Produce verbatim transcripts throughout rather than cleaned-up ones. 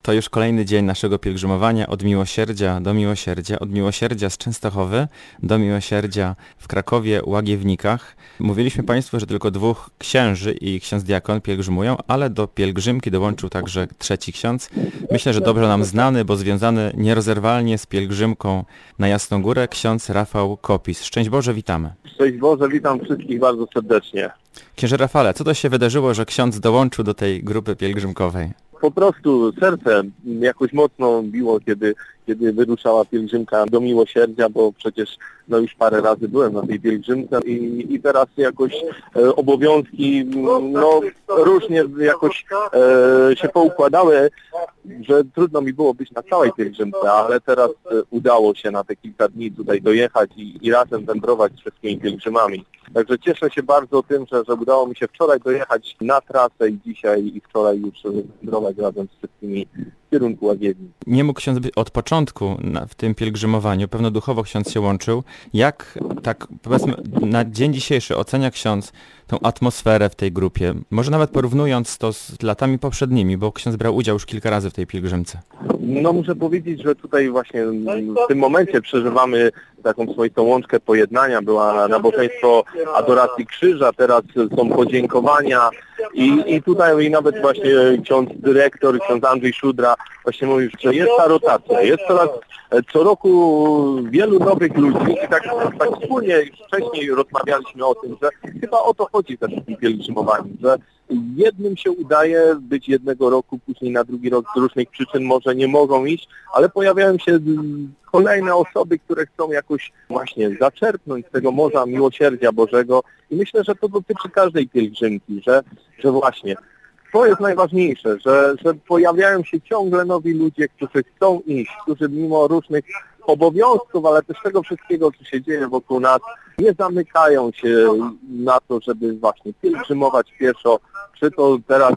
To już kolejny dzień naszego pielgrzymowania od Miłosierdzia do Miłosierdzia, od Miłosierdzia z Częstochowy do Miłosierdzia w Krakowie, Łagiewnikach. Mówiliśmy Państwu, że tylko dwóch księży i ksiądz diakon pielgrzymują, ale do pielgrzymki dołączył także trzeci ksiądz. Myślę, że dobrze nam znany, bo związany nierozerwalnie z pielgrzymką na Jasną Górę, ksiądz Rafał Kopis. Szczęść Boże, witamy. Szczęść Boże, witam wszystkich bardzo serdecznie. Księże Rafale, co to się wydarzyło, że ksiądz dołączył do tej grupy pielgrzymkowej? Po prostu serce jakoś mocno biło, kiedy, kiedy wyruszała pielgrzymka do Miłosierdzia, bo przecież no już parę razy byłem na tej pielgrzymce i, i teraz jakoś e, obowiązki no różnie jakoś e, się poukładały, że trudno mi było być na całej pielgrzymce, ale teraz e, udało się na te kilka dni tutaj dojechać i, i razem wędrować z wszystkimi pielgrzymami. Także cieszę się bardzo tym, że, że udało mi się wczoraj dojechać na trasę i dzisiaj i wczoraj już wędrować razem z wszystkimi w kierunku Łagiewnik. Nie mógł ksiądz być od początku na, w tym pielgrzymowaniu, pewno duchowo ksiądz się łączył. Jak, tak powiedzmy, na dzień dzisiejszy ocenia ksiądz tą atmosferę w tej grupie? Może nawet porównując to z latami poprzednimi, bo ksiądz brał udział już kilka razy w tej pielgrzymce. No muszę powiedzieć, że tutaj właśnie w tym momencie przeżywamy taką swoistą łączkę pojednania. Była nabożeństwo adoracji krzyża, teraz są podziękowania i, i tutaj i nawet właśnie ksiądz dyrektor, ksiądz Andrzej Szudra właśnie mówił, że jest ta rotacja, jest coraz co roku wielu nowych ludzi i tak, tak wspólnie już wcześniej rozmawialiśmy o tym, że chyba o to chodzi też w tym pielgrzymowaniu, że jednym się udaje być jednego roku, później na drugi rok z różnych przyczyn może nie mogą iść, ale pojawiają się kolejne osoby, które chcą jakoś właśnie zaczerpnąć z tego morza miłosierdzia Bożego i myślę, że to dotyczy każdej pielgrzymki, że, że właśnie to jest najważniejsze, że, że pojawiają się ciągle nowi ludzie, którzy chcą iść, którzy mimo różnych obowiązków, ale też tego wszystkiego, co się dzieje wokół nas, nie zamykają się na to, żeby właśnie pielgrzymować pieszo, czy to teraz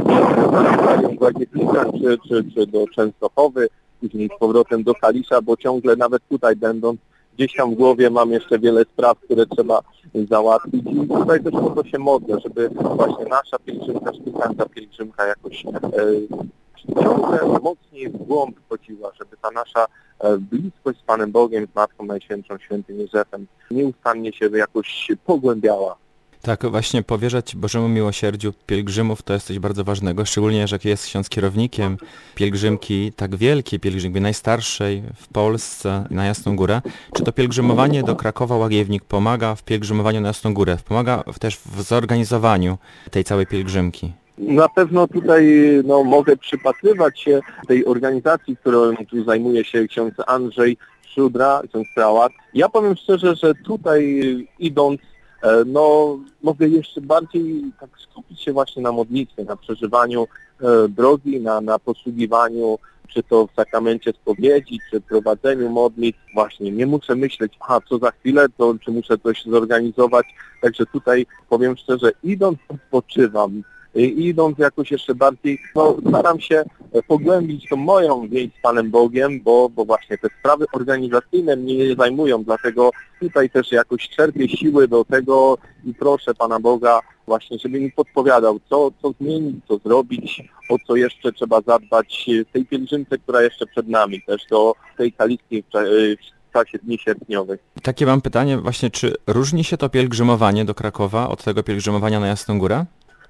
w Łagiewnikach, czy, czy, czy do Częstochowy, później z powrotem do Kalisza, bo ciągle nawet tutaj będąc, gdzieś tam w głowie mam jeszcze wiele spraw, które trzeba załatwić i tutaj też o to się modlę, żeby właśnie nasza pielgrzymka, szpitalna pielgrzymka jakoś e, ciągle mocniej w głąb chodziła, żeby ta nasza e, bliskość z Panem Bogiem, z Matką Najświętszą, Świętym Józefem nieustannie się jakoś pogłębiała. Tak, właśnie powierzać Bożemu miłosierdziu pielgrzymów to jest coś bardzo ważnego, szczególnie, że jest ksiądz kierownikiem pielgrzymki tak wielkiej, pielgrzymki najstarszej w Polsce na Jasną Górę. Czy to pielgrzymowanie do Krakowa Łagiewnik pomaga w pielgrzymowaniu na Jasną Górę? Pomaga też w zorganizowaniu tej całej pielgrzymki? Na pewno tutaj no, mogę przypatrywać się tej organizacji, którą tu zajmuje się ksiądz Andrzej Szudra, ksiądz prałat. Ja powiem szczerze, że tutaj idąc no mogę jeszcze bardziej tak skupić się właśnie na modlitwie, na przeżywaniu e, drogi, na, na posługiwaniu, czy to w sakramencie spowiedzi, czy prowadzeniu modlitw. Właśnie nie muszę myśleć, aha, co za chwilę, to czy muszę coś zorganizować. Także tutaj powiem szczerze, idąc odpoczywam. I idąc jakoś jeszcze bardziej, no staram się pogłębić tą moją więź z Panem Bogiem, bo, bo właśnie te sprawy organizacyjne mnie nie zajmują, dlatego tutaj też jakoś czerpię siły do tego i proszę Pana Boga właśnie, żeby mi podpowiadał, co, co zmienić, co zrobić, o co jeszcze trzeba zadbać w tej pielgrzymce, która jeszcze przed nami, też do tej kaliskiej w czasie dni sierpniowych. Takie mam pytanie właśnie, czy różni się to pielgrzymowanie do Krakowa od tego pielgrzymowania na Jasną Górę?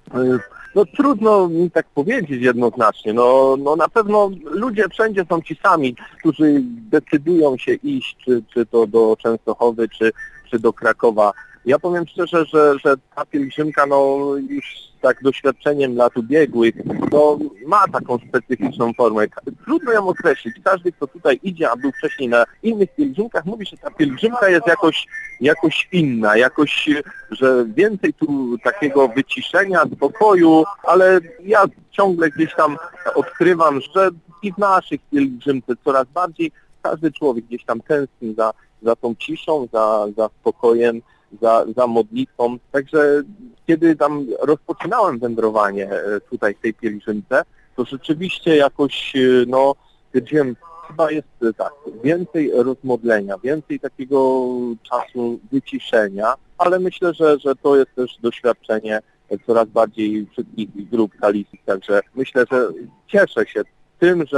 No trudno mi tak powiedzieć jednoznacznie. No, no na pewno ludzie wszędzie są ci sami, którzy decydują się iść, czy, czy to do Częstochowy, czy, czy do Krakowa. Ja powiem szczerze, że, że ta pielgrzymka, no już tak doświadczeniem lat ubiegłych, no ma taką specyficzną formę. Trudno ją określić. Każdy, kto tutaj idzie, a był wcześniej na innych pielgrzymkach, mówi, że ta pielgrzymka jest jakoś, jakoś inna, jakoś, że więcej tu takiego wyciszenia, spokoju, ale ja ciągle gdzieś tam odkrywam, że i w naszych pielgrzymce coraz bardziej każdy człowiek gdzieś tam tęskni za, za tą ciszą, za, za spokojem, za, za modlitwą. Także kiedy tam rozpoczynałem wędrowanie tutaj w tej pielgrzymce, to rzeczywiście jakoś, no, stwierdziłem, chyba jest tak, więcej rozmodlenia, więcej takiego czasu wyciszenia, ale myślę, że, że to jest też doświadczenie coraz bardziej wszystkich grup kaliskich, także myślę, że cieszę się tym, że,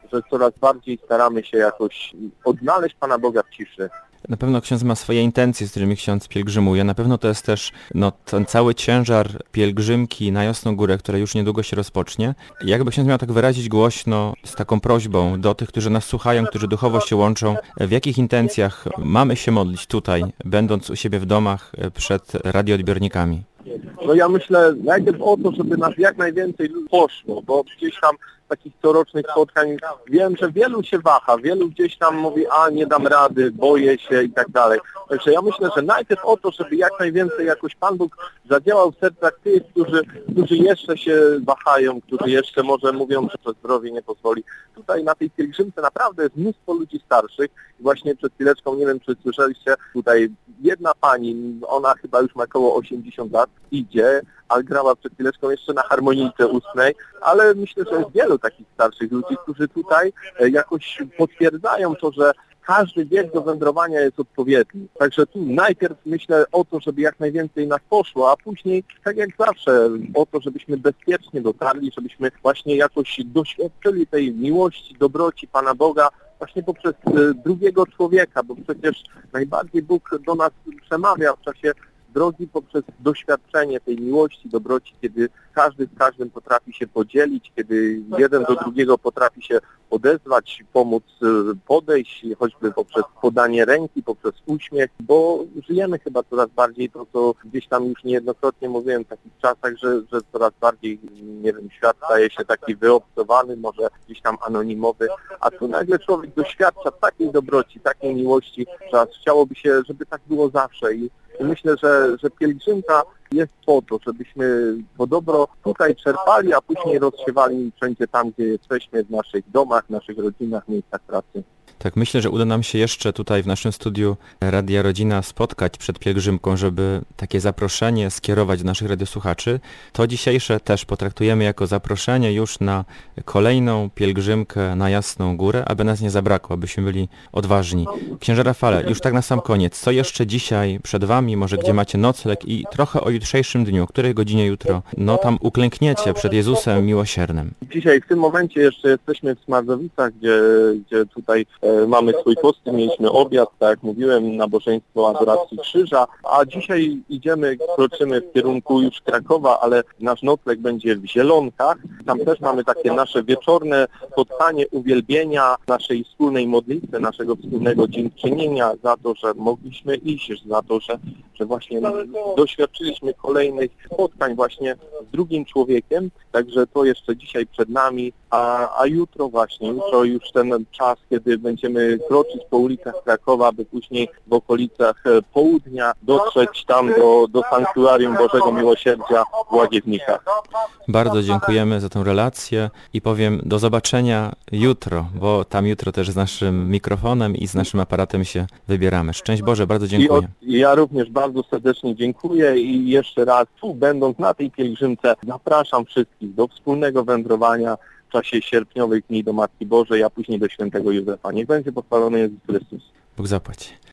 że coraz bardziej staramy się jakoś odnaleźć Pana Boga w ciszy. Na pewno ksiądz ma swoje intencje, z którymi ksiądz pielgrzymuje. Na pewno to jest też no, ten cały ciężar pielgrzymki na Jasną Górę, która już niedługo się rozpocznie. Jakby ksiądz miał tak wyrazić głośno z taką prośbą do tych, którzy nas słuchają, którzy duchowo się łączą, w jakich intencjach mamy się modlić tutaj, będąc u siebie w domach przed radioodbiornikami? No ja myślę najpierw o to, żeby nas jak najwięcej poszło, bo gdzieś tam takich corocznych spotkań wiem, że wielu się waha, wielu gdzieś tam mówi, a nie dam rady, boję się i tak dalej. Także ja myślę, że najpierw o to, żeby jak najwięcej jakoś Pan Bóg zadziałał w sercach tych, którzy, którzy jeszcze się wahają, którzy jeszcze może mówią, że to zdrowie nie pozwoli. Tutaj na tej pielgrzymce naprawdę jest mnóstwo ludzi starszych. Właśnie przed chwileczką, nie wiem czy słyszeliście, tutaj jedna pani, ona chyba już ma około osiemdziesiąt lat, idzie, a grała przed chwileczką jeszcze na harmonijce ustnej, ale myślę, że jest wielu takich starszych ludzi, którzy tutaj jakoś potwierdzają to, że każdy wiek do wędrowania jest odpowiedni. Także tu najpierw myślę o to, żeby jak najwięcej nas poszło, a później, tak jak zawsze, o to, żebyśmy bezpiecznie dotarli, żebyśmy właśnie jakoś doświadczyli tej miłości, dobroci Pana Boga, właśnie poprzez drugiego człowieka, bo przecież najbardziej Bóg do nas przemawia w czasie drogi poprzez doświadczenie tej miłości, dobroci, kiedy każdy z każdym potrafi się podzielić, kiedy jeden do drugiego potrafi się odezwać, pomóc podejść, choćby poprzez podanie ręki, poprzez uśmiech, bo żyjemy chyba coraz bardziej to, co gdzieś tam już niejednokrotnie mówiłem w takich czasach, że, że coraz bardziej, nie wiem, świat staje się taki wyobcowany, może gdzieś tam anonimowy, a tu nagle człowiek doświadcza takiej dobroci, takiej miłości, że chciałoby się, żeby tak było zawsze i myślę, że, że pielgrzymka jest po to, żebyśmy to dobro tutaj czerpali, a później rozsiewali wszędzie tam, gdzie jesteśmy, w naszych domach, w naszych rodzinach, miejscach pracy. Tak, myślę, że uda nam się jeszcze tutaj w naszym studiu Radia Rodzina spotkać przed pielgrzymką, żeby takie zaproszenie skierować do naszych radiosłuchaczy. To dzisiejsze też potraktujemy jako zaproszenie już na kolejną pielgrzymkę na Jasną Górę, aby nas nie zabrakło, abyśmy byli odważni. Księże Rafale, już tak na sam koniec, co jeszcze dzisiaj przed Wami, może gdzie macie nocleg i trochę o jutrzejszym dniu, o której godzinie jutro, no tam uklękniecie przed Jezusem Miłosiernym. Dzisiaj w tym momencie jeszcze jesteśmy w Smardowicach, gdzie, gdzie tutaj e, mamy swój kostym, mieliśmy obiad, tak jak mówiłem, nabożeństwo adoracji krzyża, a dzisiaj idziemy, kroczymy w kierunku już Krakowa, ale nasz nocleg będzie w Zielonkach. Tam też mamy takie nasze wieczorne spotkanie uwielbienia, naszej wspólnej modlitwy, naszego wspólnego dziękczynienia za to, że mogliśmy iść, za to, że, że właśnie doświadczyliśmy kolejnych spotkań właśnie z drugim człowiekiem, także to jeszcze dzisiaj przed nami, a, a jutro właśnie, jutro już ten czas, kiedy będziemy kroczyć po ulicach Krakowa, by później w okolicach południa dotrzeć tam do, do Sanktuarium Bożego Miłosierdzia w Łagiewnikach. Bardzo dziękujemy za tę relację i powiem do zobaczenia jutro, bo tam jutro też z naszym mikrofonem i z naszym aparatem się wybieramy. Szczęść Boże, bardzo dziękuję. I, o, ja również bardzo serdecznie dziękuję i jeszcze raz tu będąc na tej pielgrzymce zapraszam wszystkich do wspólnego wędrowania w czasie sierpniowych dni do Matki Bożej, a później do świętego Józefa. Niech będzie pochwalony Jezus Chrystus. Bóg zapłać.